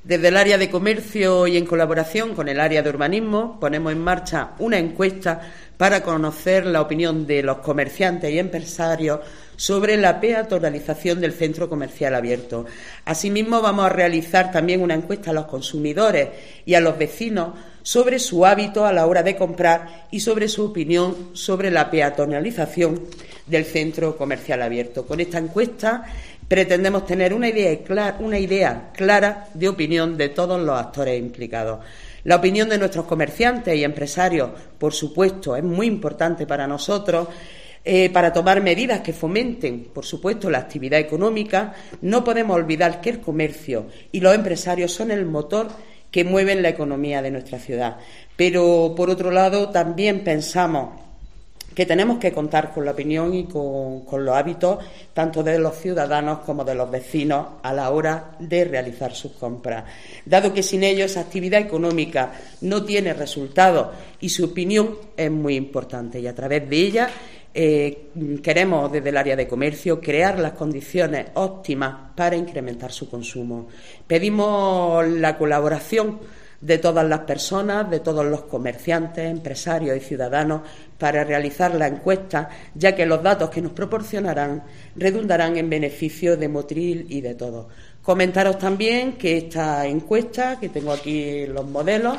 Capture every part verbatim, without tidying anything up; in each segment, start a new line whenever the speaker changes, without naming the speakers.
Desde el área de comercio y en colaboración con el área de urbanismo ponemos en marcha una encuesta para conocer la opinión de los comerciantes y empresarios sobre la peatonalización del centro comercial abierto. Asimismo, vamos a realizar también una encuesta a los consumidores y a los vecinos sobre su hábito a la hora de comprar y sobre su opinión sobre la peatonalización del centro comercial abierto. Con esta encuesta pretendemos tener una idea, clara, una idea clara de opinión de todos los actores implicados. La opinión de nuestros comerciantes y empresarios, por supuesto, es muy importante para nosotros, eh, para tomar medidas que fomenten, por supuesto, la actividad económica. No podemos olvidar que el comercio y los empresarios son el motor que mueven la economía de nuestra ciudad. Pero, por otro lado, también pensamos que tenemos que contar con la opinión y con, con los hábitos tanto de los ciudadanos como de los vecinos a la hora de realizar sus compras, dado que sin ellos esa actividad económica no tiene resultados y su opinión es muy importante, y a través de ella eh, queremos desde el área de comercio crear las condiciones óptimas para incrementar su consumo. Pedimos la colaboración de todas las personas, de todos los comerciantes, empresarios y ciudadanos para realizar la encuesta, ya que los datos que nos proporcionarán redundarán en beneficio de Motril y de todos. Comentaros también que esta encuesta, que tengo aquí los modelos,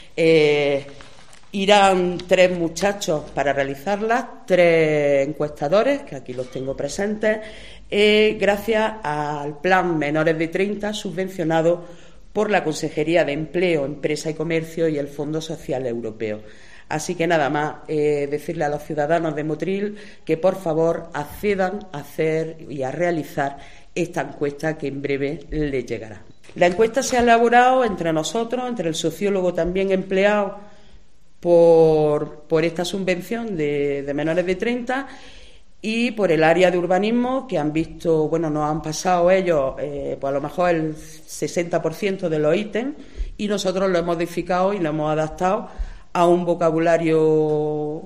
eh, irán tres muchachos para realizarla, tres encuestadores, que aquí los tengo presentes, eh, gracias al Plan Menores de treinta subvencionado por la Consejería de Empleo, Empresa y Comercio y el Fondo Social Europeo. Así que nada más, eh, decirle a los ciudadanos de Motril que por favor accedan a hacer y a realizar esta encuesta que en breve les llegará. La encuesta se ha elaborado entre nosotros, entre el sociólogo también empleado por, por esta subvención de, de menores de treinta y por el área de urbanismo, que han visto, bueno, nos han pasado ellos, eh, pues a lo mejor el sesenta por ciento de los ítems, y nosotros lo hemos modificado y lo hemos adaptado a un vocabulario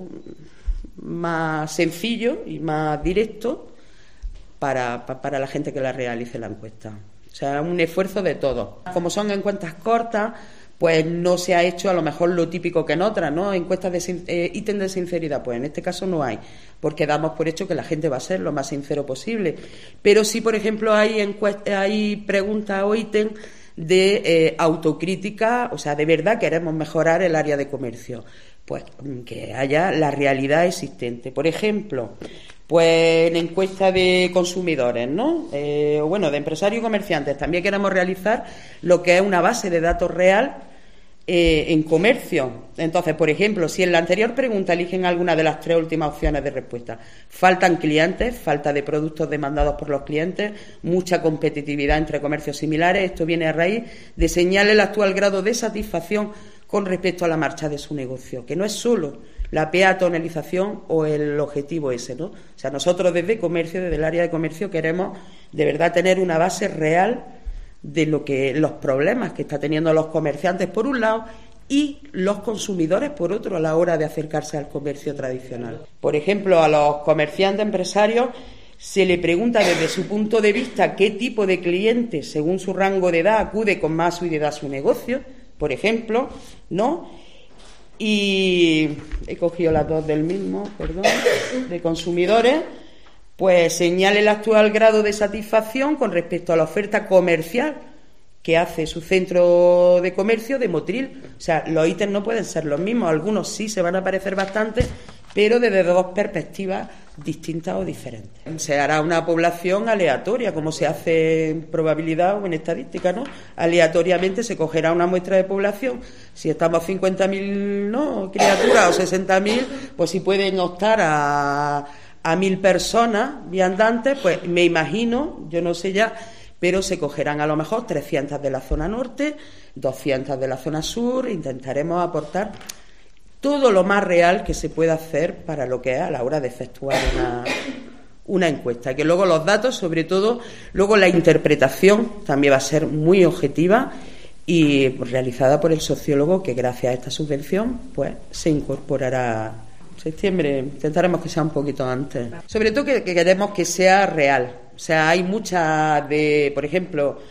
más sencillo y más directo para, para la gente que la realice la encuesta. O sea, un esfuerzo de todos. Como son encuestas cortas, pues no se ha hecho a lo mejor lo típico que en otras, ¿no? Encuestas de eh, ítem de sinceridad, pues en este caso no hay, porque damos por hecho que la gente va a ser lo más sincero posible. Pero sí, por ejemplo, hay encuestas, hay preguntas o ítem de eh, autocrítica, o sea, de verdad queremos mejorar el área de comercio, pues que haya la realidad existente. Por ejemplo, pues en encuesta de consumidores, ¿no? Eh, bueno, de empresarios y comerciantes, también queremos realizar lo que es una base de datos real Eh, en comercio. Entonces, por ejemplo, si en la anterior pregunta eligen alguna de las tres últimas opciones de respuesta, faltan clientes, falta de productos demandados por los clientes, mucha competitividad entre comercios similares, esto viene a raíz de señalar el actual grado de satisfacción con respecto a la marcha de su negocio, que no es solo la peatonalización o el objetivo ese, ¿no? O sea, nosotros desde comercio, desde el área de comercio, queremos de verdad tener una base real de lo que los problemas que está teniendo los comerciantes por un lado y los consumidores por otro a la hora de acercarse al comercio tradicional. Por ejemplo, a los comerciantes empresarios se le pregunta desde su punto de vista qué tipo de cliente, según su rango de edad, acude con más asiduidad a su negocio, por ejemplo, ¿no? Y he cogido las dos del mismo, perdón, de consumidores. Pues señale el actual grado de satisfacción con respecto a la oferta comercial que hace su centro de comercio de Motril. O sea, los ítems no pueden ser los mismos, algunos sí se van a parecer bastante, pero desde dos perspectivas distintas o diferentes. Se hará una población aleatoria, como se hace en probabilidad o en estadística, ¿no? Aleatoriamente se cogerá una muestra de población. Si estamos cincuenta mil, ¿no?, criaturas o sesenta mil, pues si pueden optar a a mil personas viandantes, pues me imagino, yo no sé ya, pero se cogerán a lo mejor trescientas de la zona norte, doscientas de la zona sur. Intentaremos aportar todo lo más real que se pueda hacer para lo que es a la hora de efectuar una, una encuesta, que luego los datos, sobre todo, luego la interpretación también va a ser muy objetiva y realizada por el sociólogo, que gracias a esta subvención pues se incorporará septiembre, intentaremos que sea un poquito antes. Sobre todo que, que queremos que sea real. O sea, hay muchas de, por ejemplo,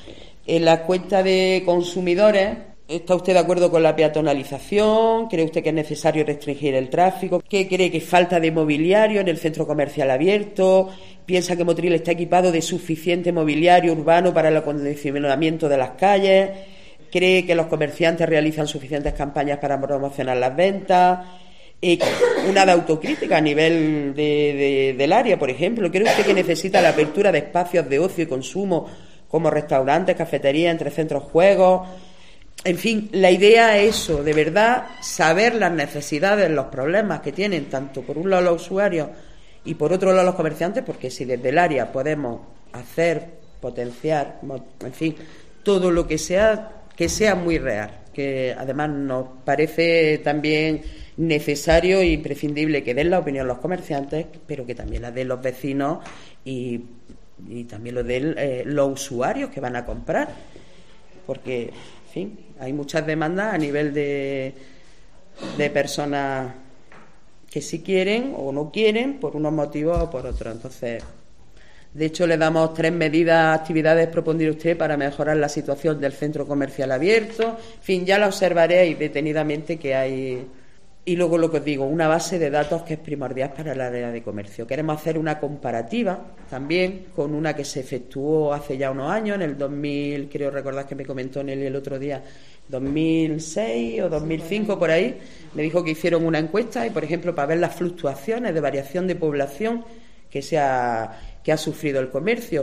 En la cuenta de consumidores, ¿está usted de acuerdo con la peatonalización? ¿Cree usted que es necesario restringir el tráfico? ¿Qué cree que falta de mobiliario en el centro comercial abierto? ¿Piensa que Motril está equipado de suficiente mobiliario urbano para el acondicionamiento de las calles? ¿Cree que los comerciantes realizan suficientes campañas para promocionar las ventas? Eh, una de autocrítica a nivel de, de, del área, por ejemplo. ¿Cree usted que necesita la apertura de espacios de ocio y consumo como restaurantes, cafeterías, entre centros juegos? En fin, la idea es eso, de verdad, saber las necesidades, los problemas que tienen tanto por un lado los usuarios y por otro lado los comerciantes, porque si desde el área podemos hacer, potenciar, en fin, todo lo que sea, que sea muy real, que además nos parece también necesario e imprescindible que den la opinión los comerciantes, pero que también la den los vecinos y, y también lo den eh, los usuarios que van a comprar, porque en fin, hay muchas demandas a nivel de, de personas que sí quieren o no quieren por unos motivos o por otros. Entonces, de hecho, le damos tres medidas, actividades, propondría usted, para mejorar la situación del centro comercial abierto. En fin, ya la observaréis detenidamente que hay. Y luego lo que os digo, una base de datos que es primordial para el área de comercio. Queremos hacer una comparativa también con una que se efectuó hace ya unos años, en el dos mil, creo recordar que me comentó Nelly el otro día, dos mil seis o dos mil cinco, por ahí, me dijo que hicieron una encuesta y, por ejemplo, para ver las fluctuaciones de variación de población que, se ha, que ha sufrido el comercio.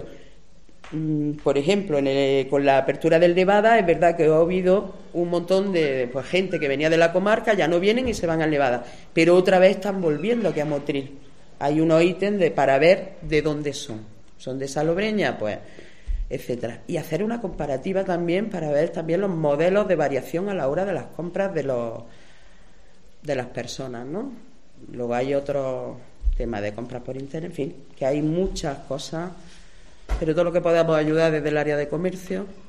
Por ejemplo, en el, con la apertura del Nevada, es verdad que ha habido un montón de pues, gente que venía de la comarca, ya no vienen y se van al Nevada, pero otra vez están volviendo aquí a Motril. Hay unos ítems de, para ver de dónde son. Son de Salobreña, pues, etcétera. Y hacer una comparativa también para ver también los modelos de variación a la hora de las compras de los de las personas, ¿no? Luego hay otros temas de compras por internet, en fin, que hay muchas cosas. Pero todo lo que podamos ayudar desde el área de comercio